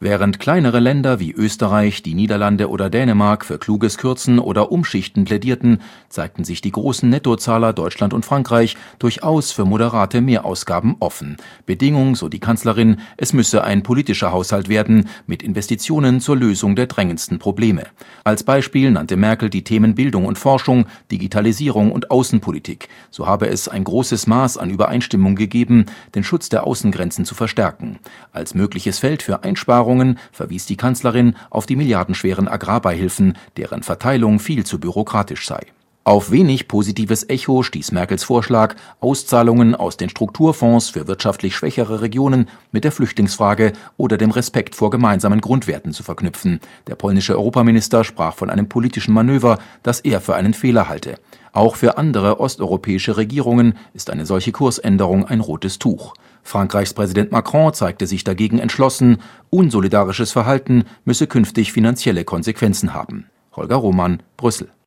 Während kleinere Länder wie Österreich, die Niederlande oder Dänemark für kluges Kürzen oder Umschichten plädierten, zeigten sich die großen Nettozahler Deutschland und Frankreich durchaus für moderate Mehrausgaben offen. Bedingung, so die Kanzlerin, es müsse ein politischer Haushalt werden, mit Investitionen zur Lösung der drängendsten Probleme. Als Beispiel nannte Merkel die Themen Bildung und Forschung, Digitalisierung und Außenpolitik. So habe es ein großes Maß an Übereinstimmung gegeben, den Schutz der Außengrenzen zu verstärken. Als mögliches Feld für Einsparungen verwies die Kanzlerin auf die milliardenschweren Agrarbeihilfen, deren Verteilung viel zu bürokratisch sei. Auf wenig positives Echo stieß Merkels Vorschlag, Auszahlungen aus den Strukturfonds für wirtschaftlich schwächere Regionen mit der Flüchtlingsfrage oder dem Respekt vor gemeinsamen Grundwerten zu verknüpfen. Der polnische Europaminister sprach von einem politischen Manöver, das er für einen Fehler halte. Auch für andere osteuropäische Regierungen ist eine solche Kursänderung ein rotes Tuch. Frankreichs Präsident Macron zeigte sich dagegen entschlossen, unsolidarisches Verhalten müsse künftig finanzielle Konsequenzen haben. Holger Roman, Brüssel.